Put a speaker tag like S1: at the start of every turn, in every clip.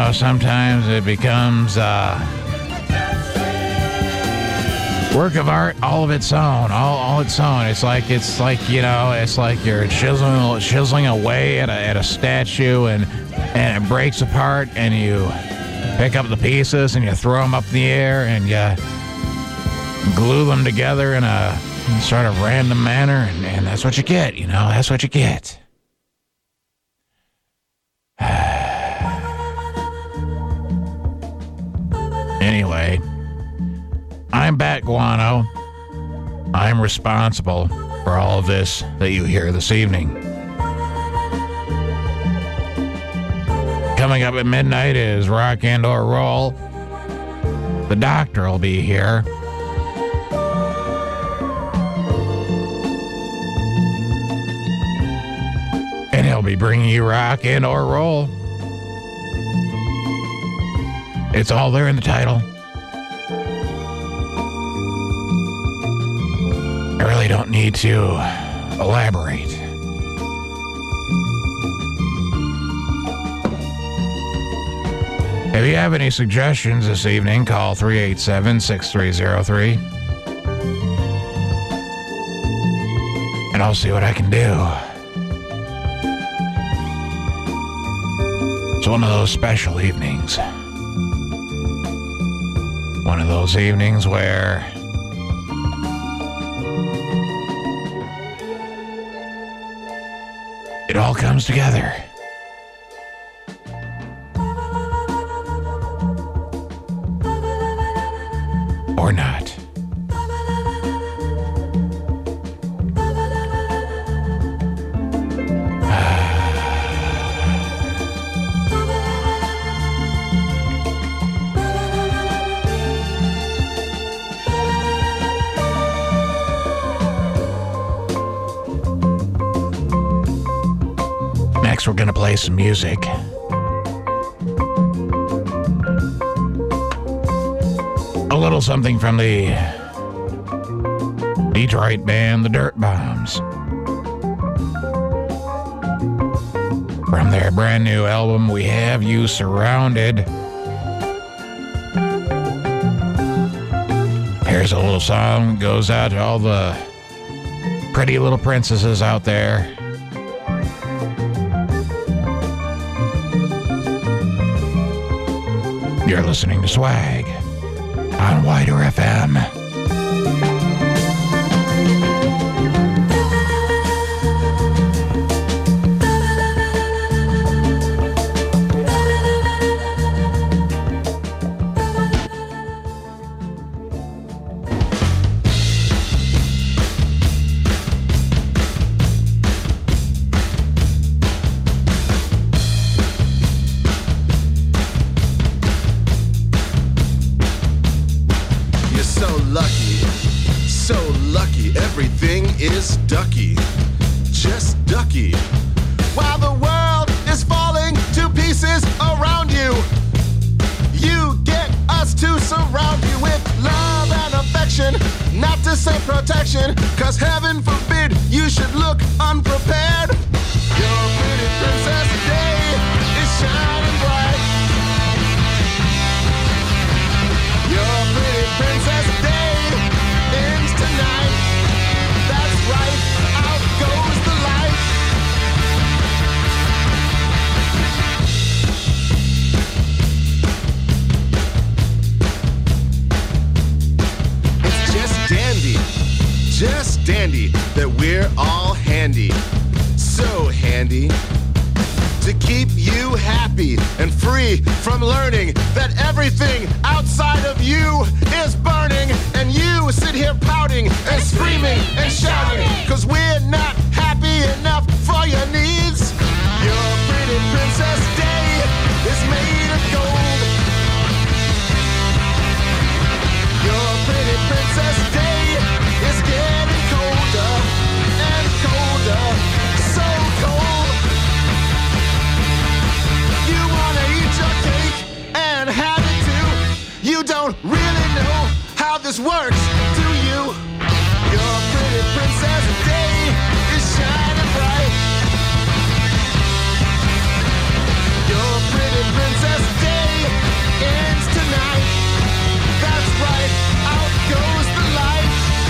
S1: sometimes it becomes work of art, all of its own, all its own. It's like you're chiseling away at a statue, and it breaks apart, and you pick up the pieces and you throw them up in the air, and you glue them together in a sort of random manner, and that's what you get. That's what you get. Anyway, I'm Bat Guano. I'm responsible for all of this that you hear this evening. Coming up at midnight is Rock and or Roll. The doctor will be here. And he'll be bringing you rock and or roll. It's all there in the title. I really don't need to elaborate. If you have any suggestions this evening, call 387-6303. And I'll see what I can do. It's one of those special evenings. One of those evenings where it all comes together. Or not. Next, we're going to play some music. A little something from the Detroit band, the Dirt Bombs. From their brand new album, We Have You Surrounded. Here's a little song that goes out to all the pretty little princesses out there. You're listening to Swag on Wider FM.
S2: Princess Day ends tonight. That's right, out goes the light.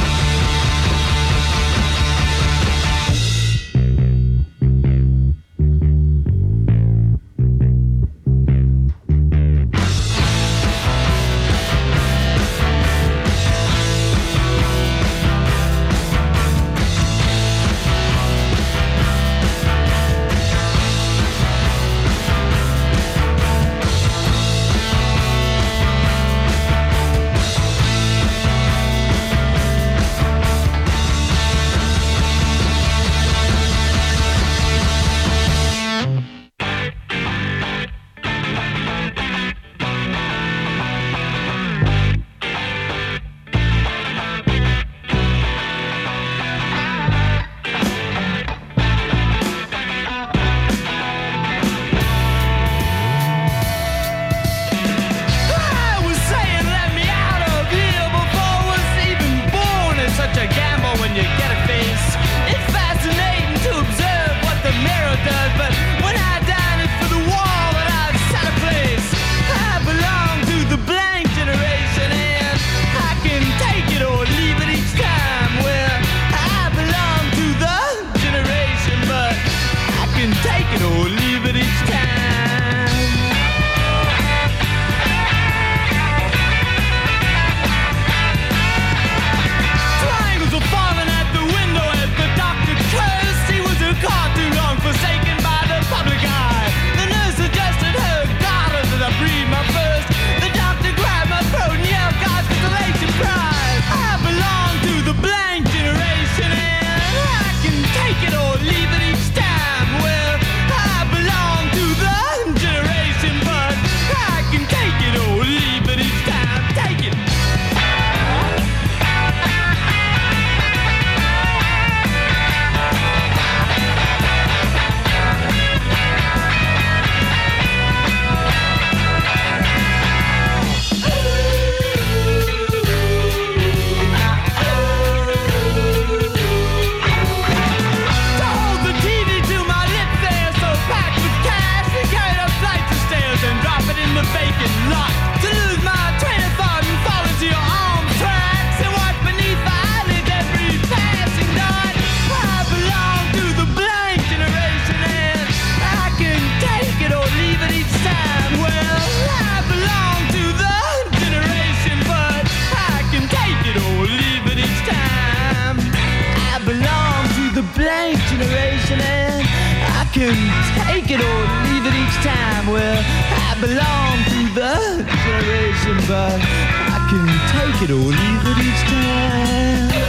S2: Take it or leave it each time. Well, I belong to the generation, but I can take it or leave it each time.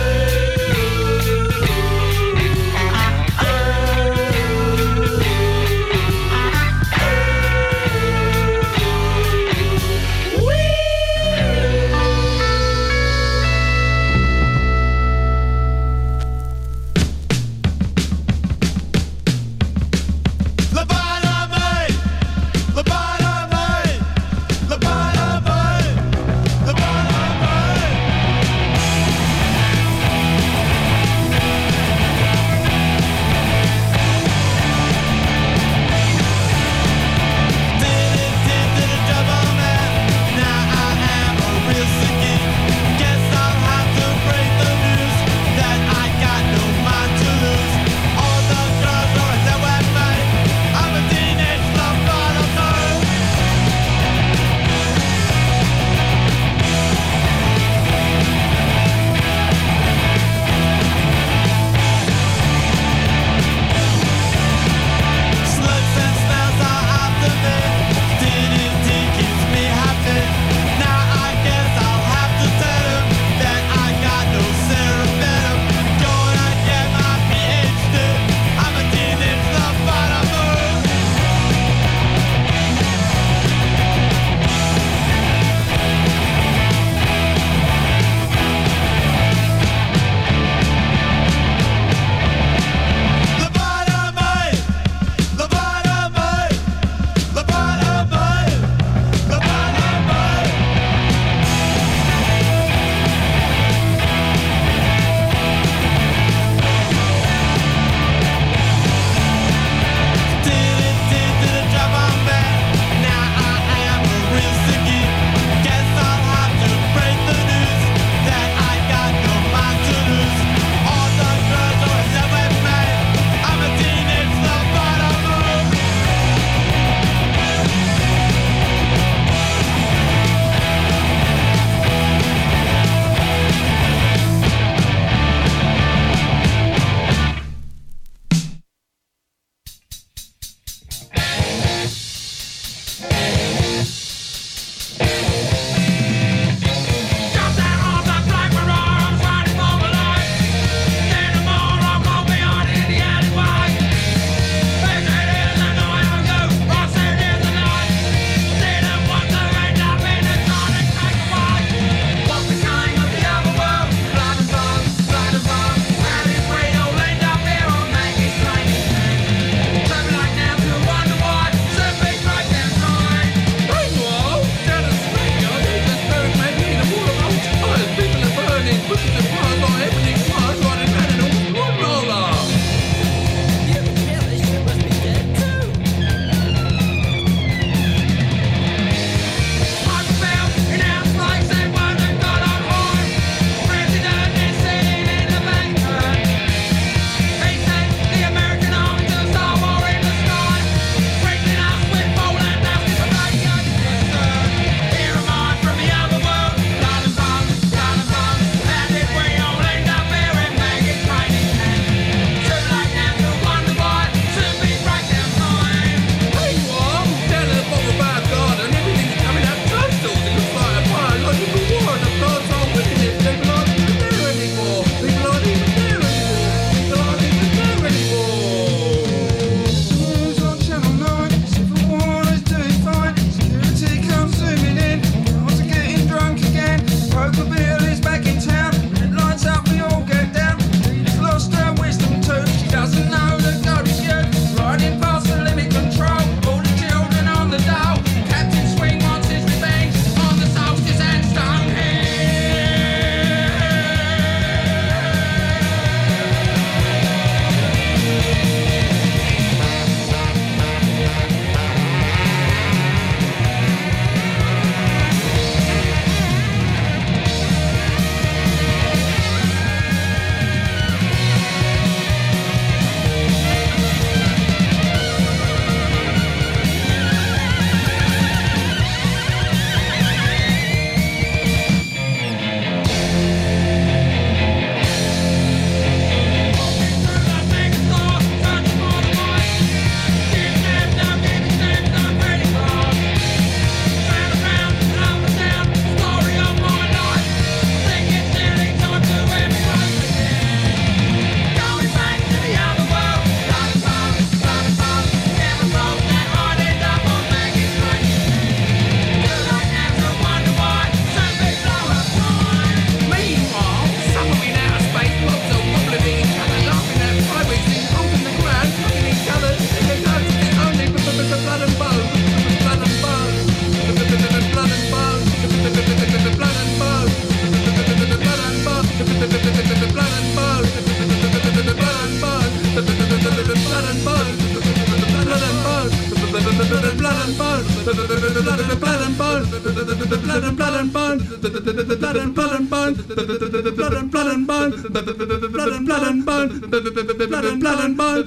S3: blood and bone, blood and bone, blood and bone, blood and bone,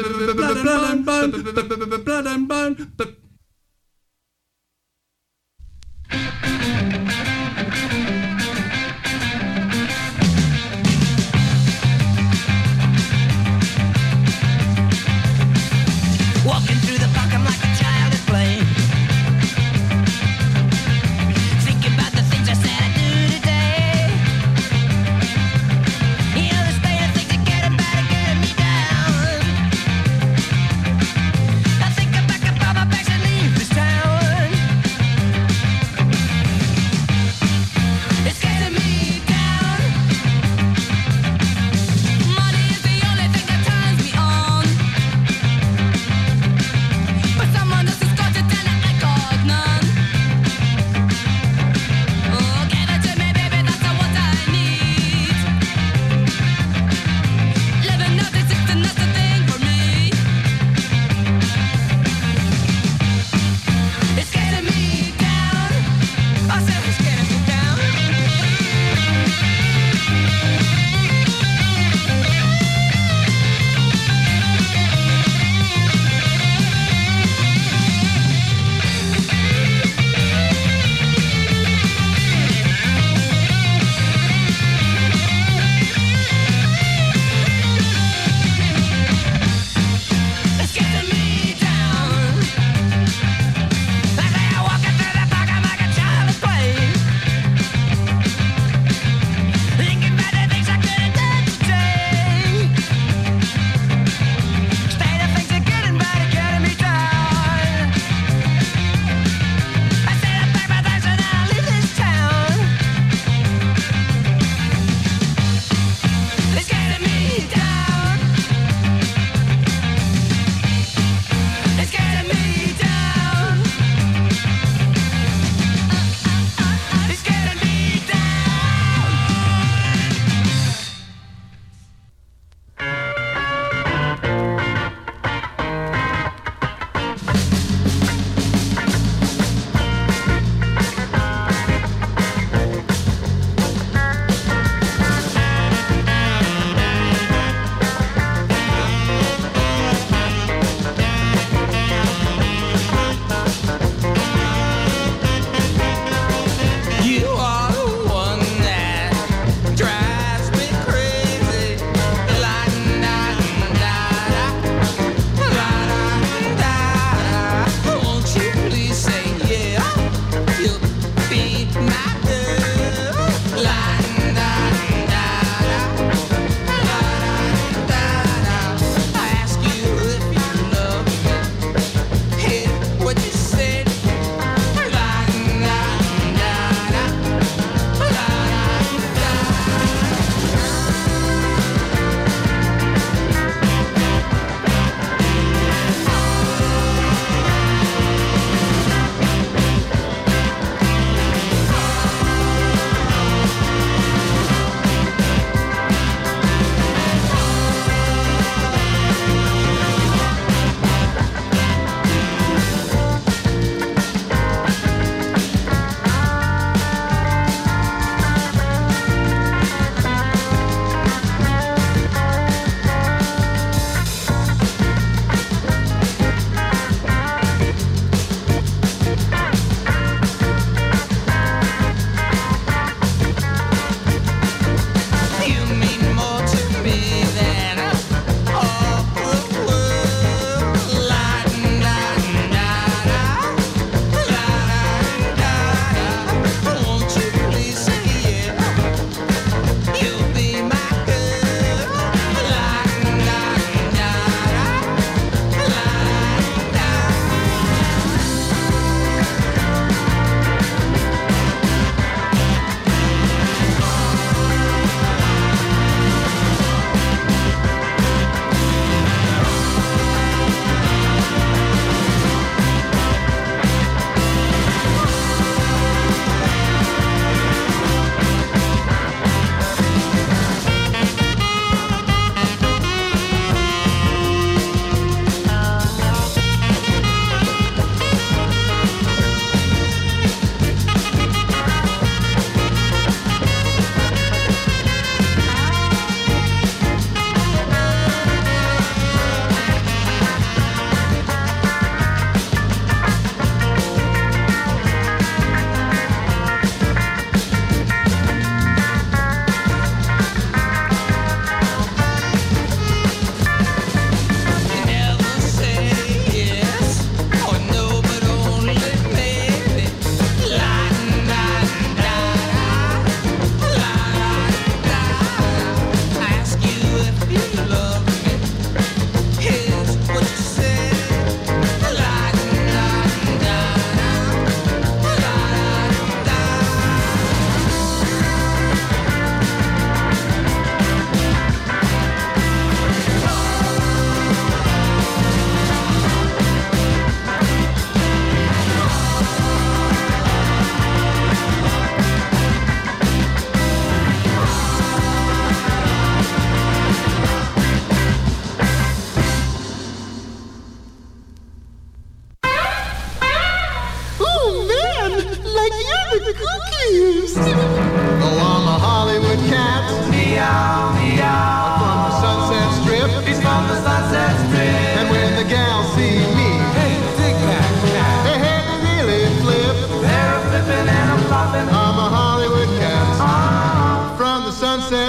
S3: blood and bone.
S2: Walking through the park, I'm like a child at play. Thinking about the things I said I'd do today. You know, the state of things are getting better, getting me down. I think I'm back up on my back.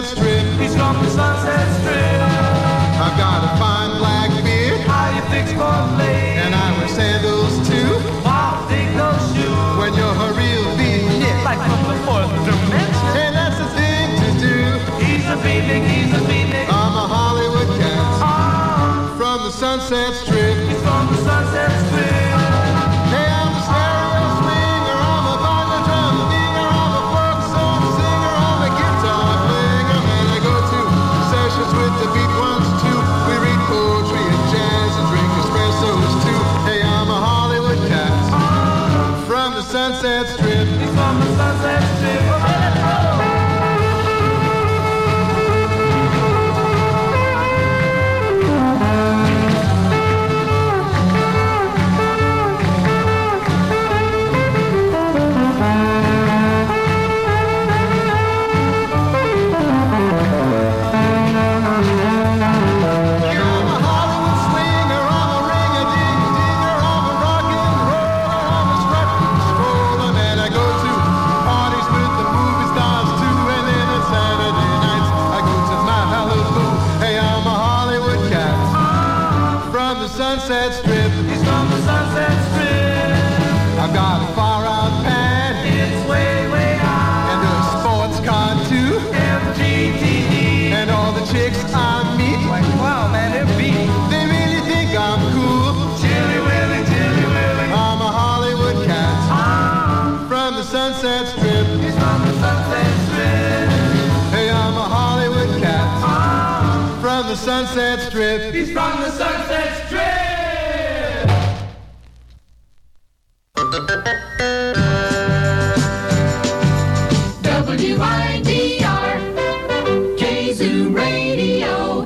S4: Sunset Strip.
S2: He's from the Sunset Strip.
S4: I've got a fine black beard.
S2: How you fix for late?
S4: And I wear sandals too.
S2: I'll dig those shoes.
S4: When you're a real beatnik.
S2: Like from the fourth dimension.
S4: Hey, that's the thing to do.
S2: He's a beatnik, he's a beatnik.
S4: I'm a Hollywood cat. From the Sunset Strip.
S2: He's from the Sunset Strip.
S4: Hey, I'm a stereo swinger. I'm a violin drum dinger. I'm a folk song singer. I'm a guitar player. And I go to sessions with the beat ones too. We read poetry and jazz and drink espressos too. Hey, I'm a Hollywood cat. From the Sunset Strip.
S2: He's from the Sunset Strip.
S4: Sunset Strip.
S2: He's from the Sunset Strip.
S4: I've got a far out pad.
S2: It's way, way high.
S4: And a sports car too.
S2: MGTE.
S4: And all the chicks I meet.
S2: Like, wow, man, they're beat.
S4: They really think I'm cool.
S2: Chilly Willy, Chilly Willy.
S4: I'm a Hollywood cat. From the Sunset Strip.
S2: He's from the Sunset Strip.
S4: Hey, I'm a Hollywood cat. From the Sunset Strip.
S2: He's from the Sunset Strip.
S5: WIDR Kazoo Radio.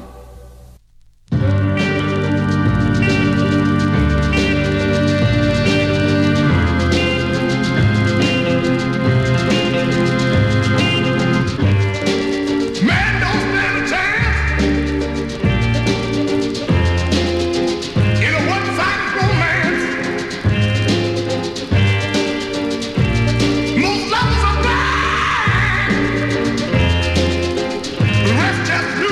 S3: Man, don't stand a chance in a one-sided romance. Most lovers are blind, the rest just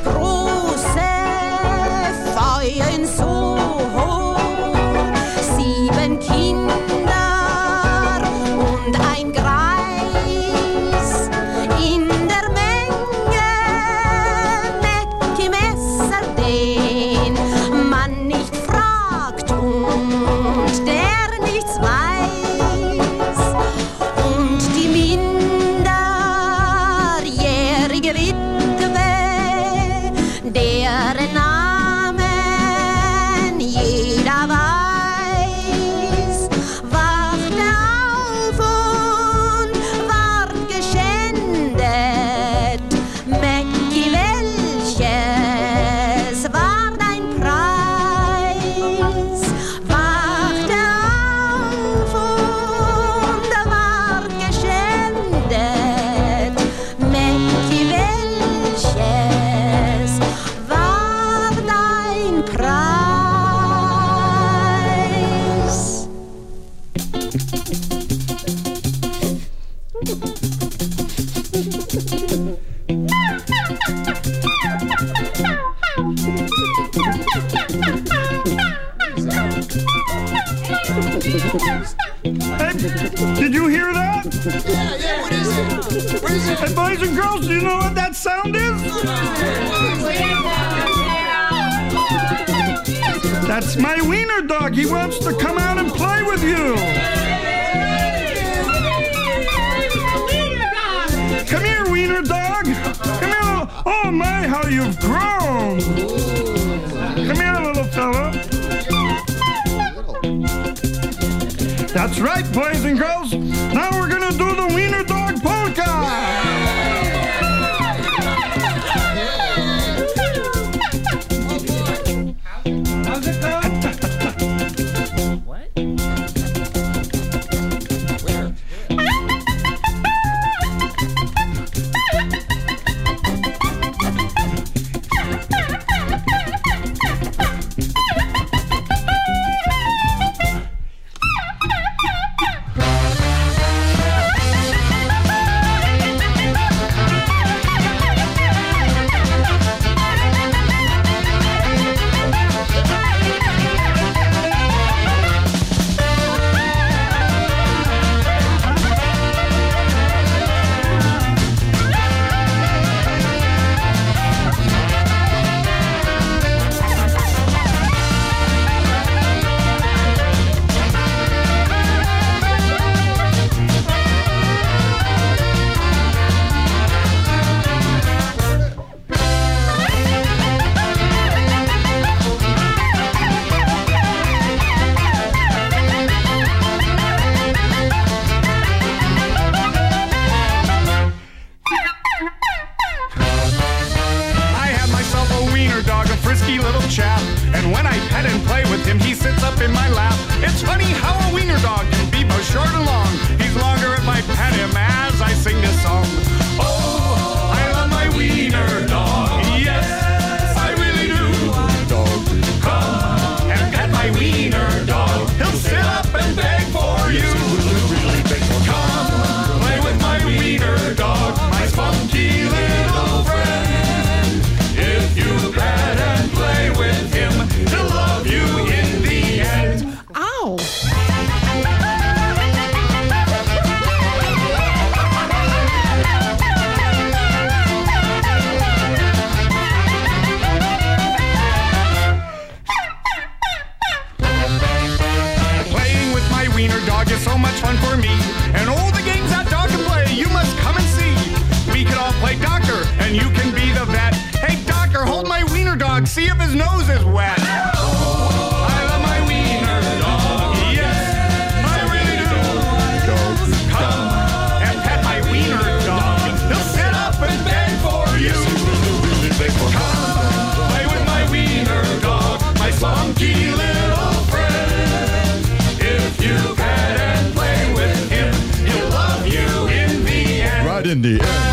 S6: das große Feuer in Soho. 7 Kinder und ein Greis in der Menge. Mackie Messer, den man nicht fragt und der nichts weiß. Und die minderjährige Witwe, deren Namen jeder weiß, wachte auf und ward geschändet. Mackie, welches war dein Preis? Wachte auf und ward geschändet. Mackie, welches war dein Preis?
S7: Hey, did you hear that?
S4: Yeah, what is it? What is it?
S7: Hey, boys and girls, do you know what that sound is? That's my wiener dog. He wants to come out and play with you. Come here, wiener dog. Come here. Oh, my, how you've grown. Come here, little fella. That's right, boys and girls. Now we're going to do the wiener dog polka. How's it go?
S8: See if his nose is wet. I love my wiener dog. Yes, I really do. Come and pet my wiener dog. He'll sit up and beg for you. Come play with my wiener dog, my spunky little friend. If you pet and play with him, he'll love you in the end.
S9: Right in the end.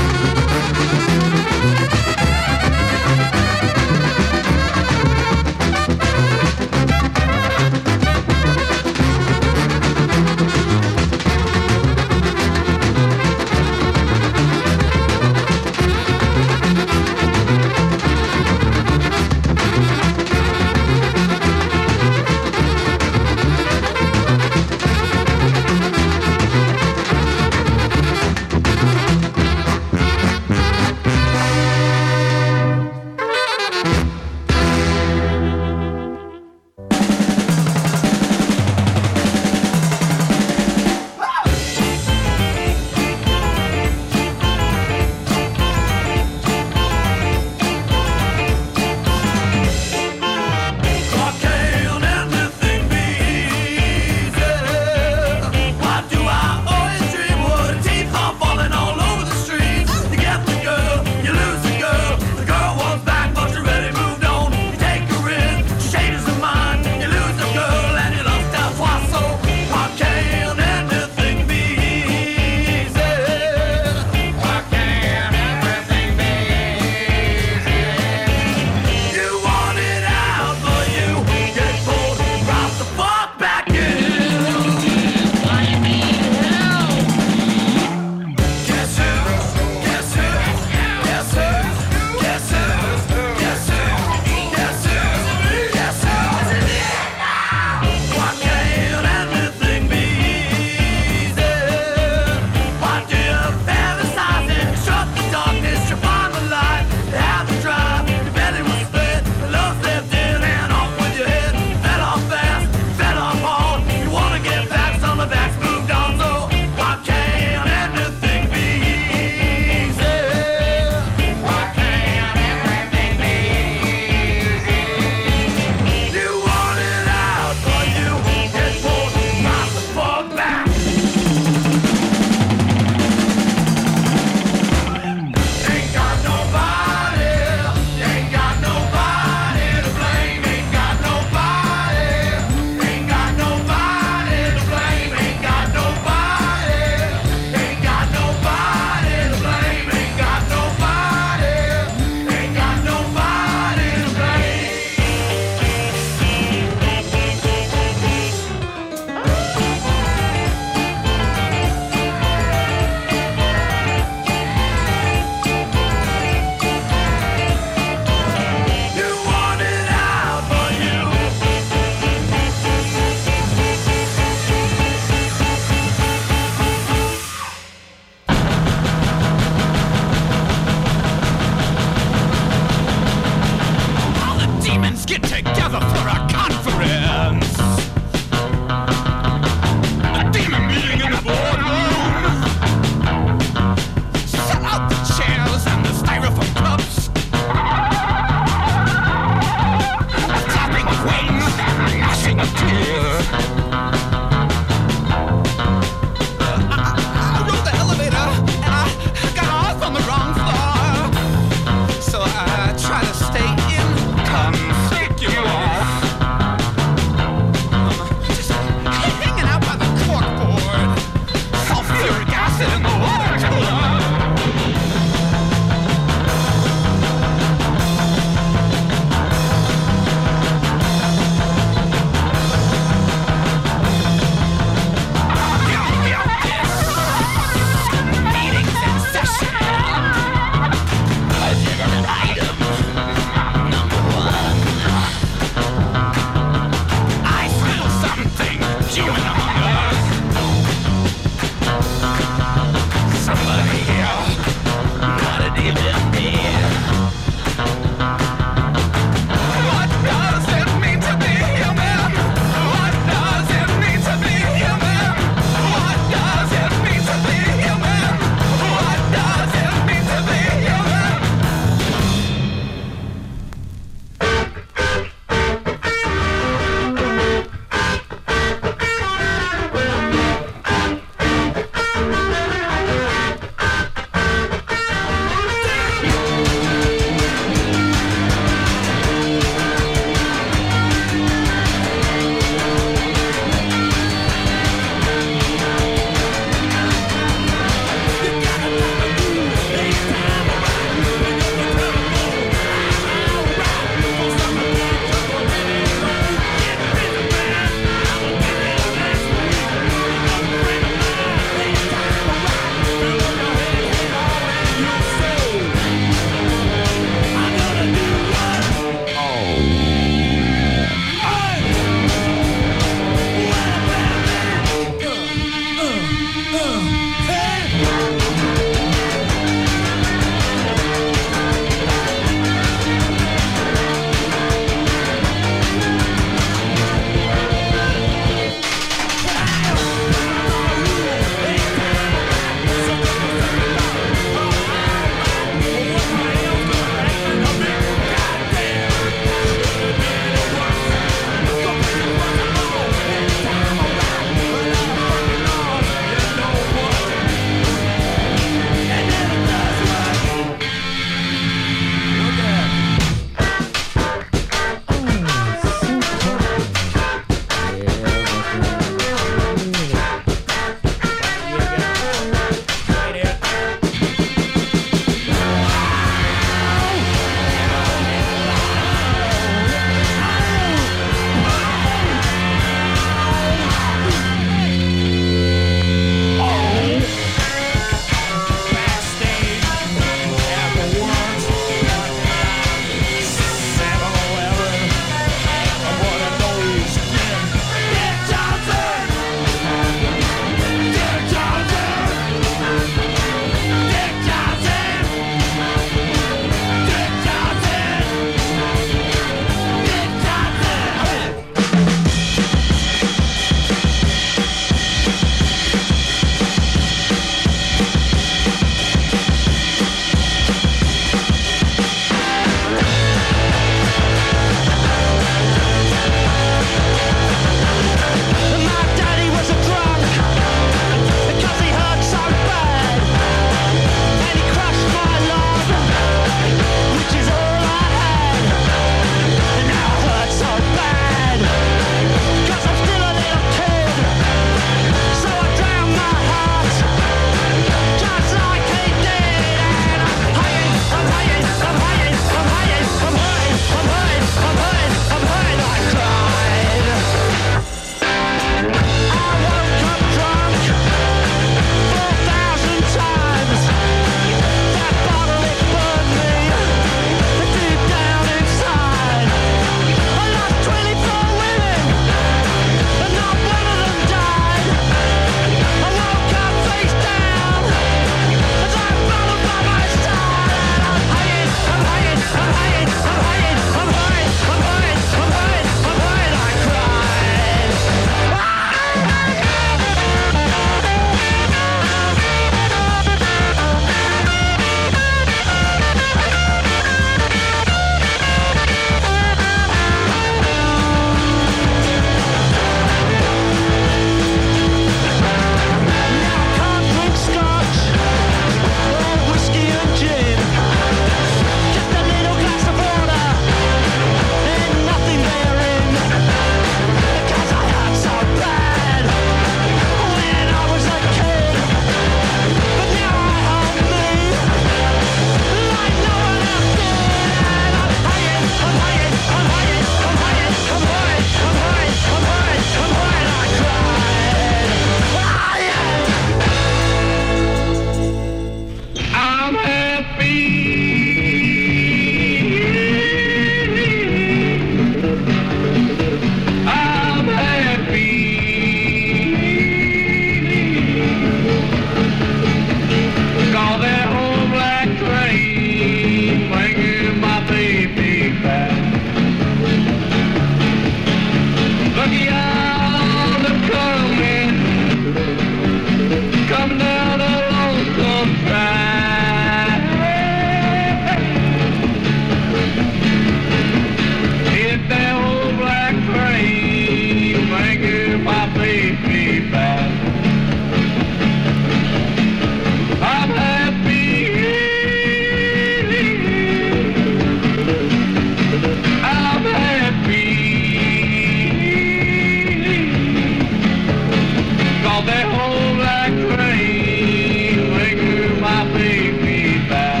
S9: Call that old black train, bring my baby back.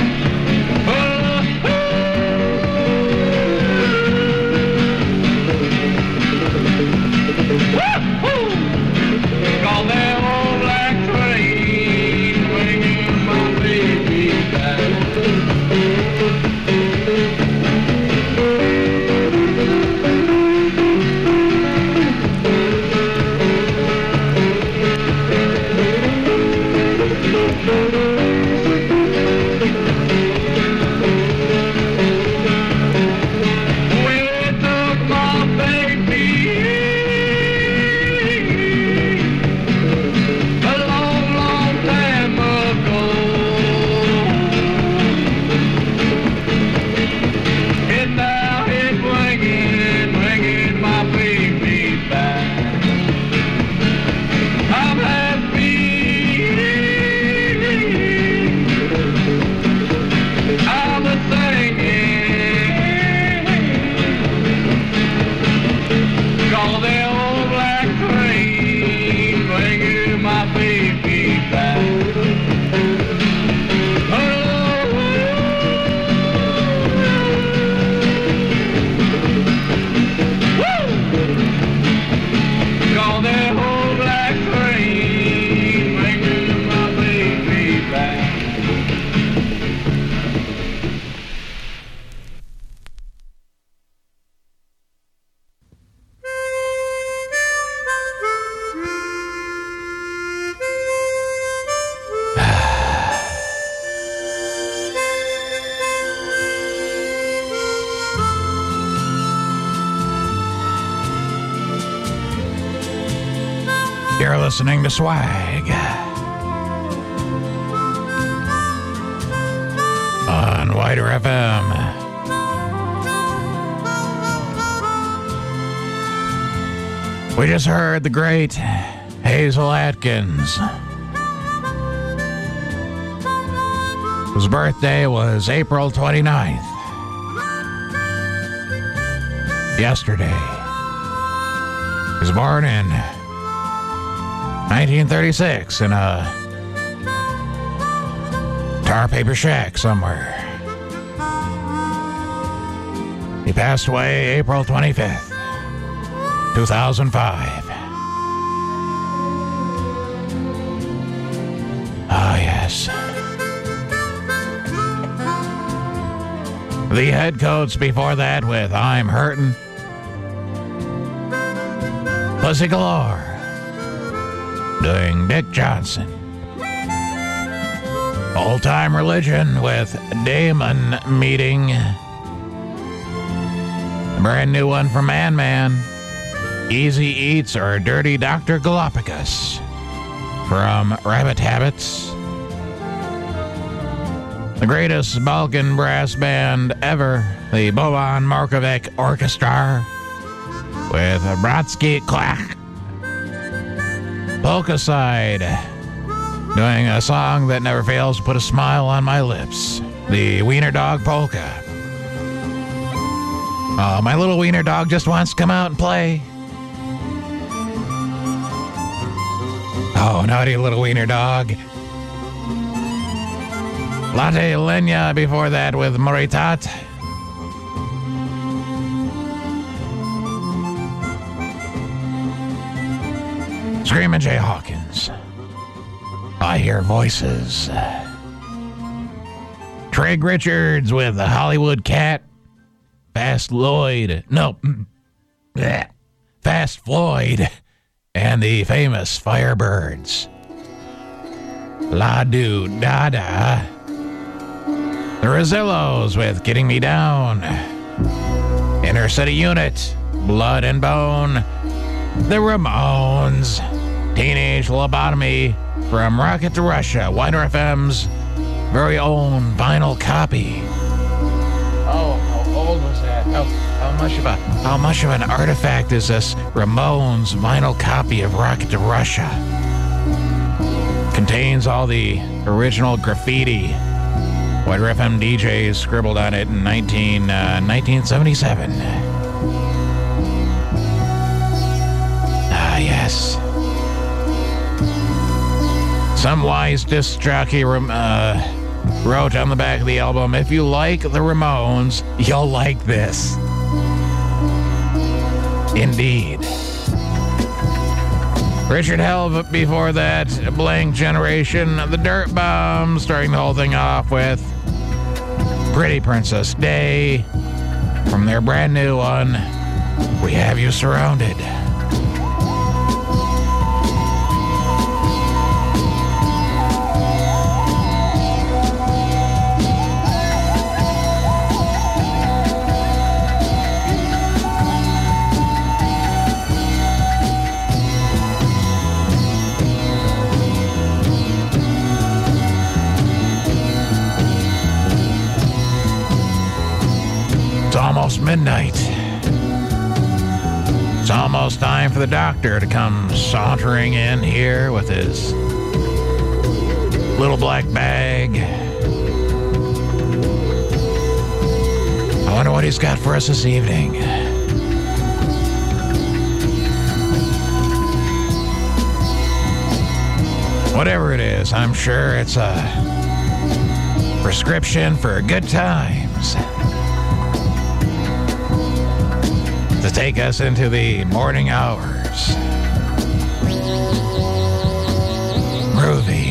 S9: Call that old black train, bring my baby back.
S1: You're listening to Swag on Wider FM. We just heard the great Hazel Atkins, whose birthday was April 29th. Yesterday. He was born in 1936 in a tar paper shack somewhere. He passed away April 25th, 2005. Ah, yes. The head coach before that with I'm Hurtin', Pussy Galore, doing Dick Johnson. Old Time Religion with Damon Meeting. A brand new one from Man Man, Easy Eats or Dirty Dr. Galapagos from Rabbit Habits. The greatest Balkan brass band ever, the Boban Markovic Orchestra with Bratski Klak. Polka Side, doing a song that never fails to put a smile on my lips. The Wiener Dog Polka. Oh, my little wiener dog just wants to come out and play. Oh, naughty little wiener dog. Latte Lenya before that with Moritat. Screamin' Jay Hawkins. I Hear Voices. Trig Richards with the Hollywood Cat. Fast Lloyd. No. Bleh. Fast Floyd. And the famous Firebirds. La Do Dada. The Rosillos with Getting Me Down. Inner City Unit. Blood and Bone. The Ramones. Teenage Lobotomy from Rocket to Russia. Wider FM's very own vinyl copy. Oh, how old was that? How much of an artifact is this Ramones vinyl copy of Rocket to Russia? Contains all the original graffiti Wider FM DJs scribbled on it in 1977. Ah, yes. Some wise disc jockey wrote on the back of the album, if you like the Ramones, you'll like this. Indeed. Richard Hell before that, Blank Generation, The Dirt Bombs, starting the whole thing off with Pretty Princess Day from their brand new one, We Have You Surrounded. It's almost midnight. It's almost time for the doctor to come sauntering in here with his little black bag. I wonder what he's got for us this evening. Whatever it is, I'm sure it's a prescription for good times. To take us into the morning hours. Groovy.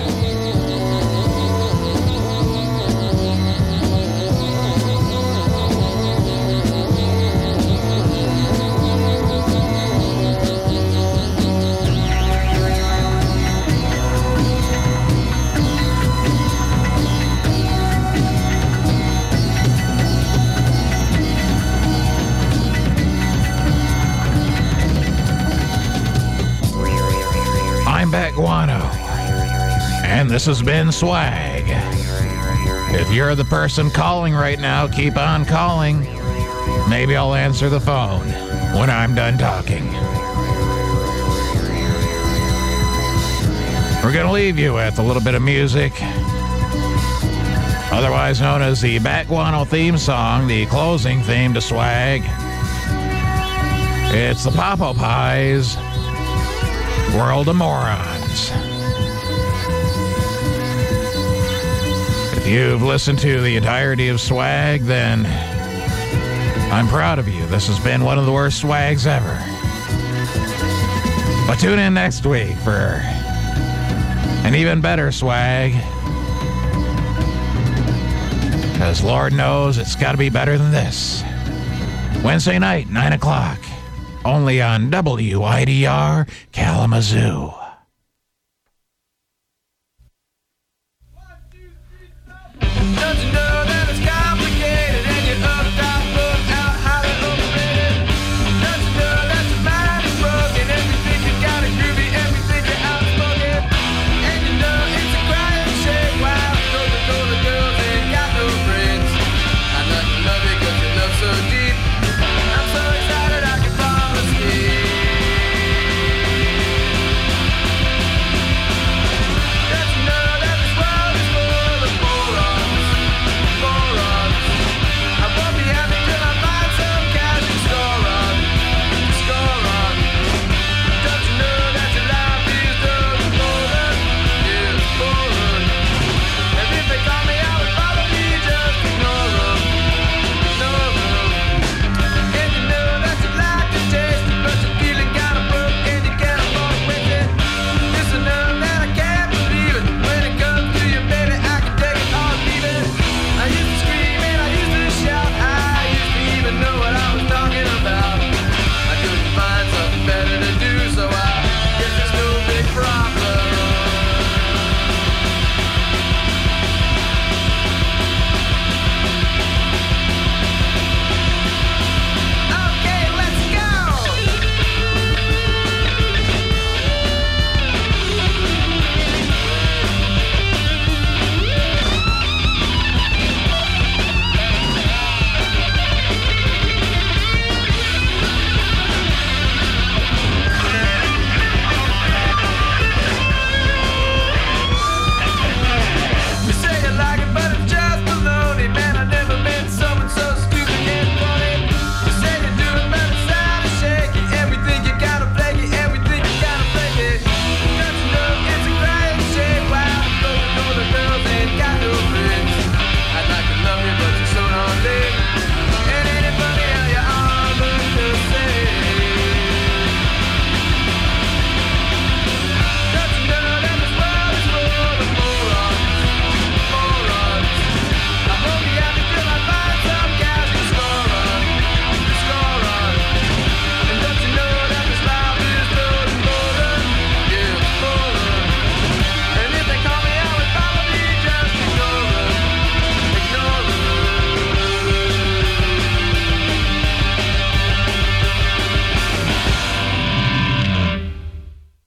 S1: Bat Guano, and this has been Swag. If you're the person calling right now, keep on calling. Maybe I'll answer the phone when I'm done talking. We're going to leave you with a little bit of music, otherwise known as the Bat Guano theme song, the closing theme to Swag. It's the Popo Pies, World of Morons. If you've listened to the entirety of Swag, then I'm proud of you. This has been one of the worst Swags ever. But tune in next week for an even better Swag. Because Lord knows it's got to be better than this. Wednesday night, 9 o'clock. Only on WIDR Kalamazoo.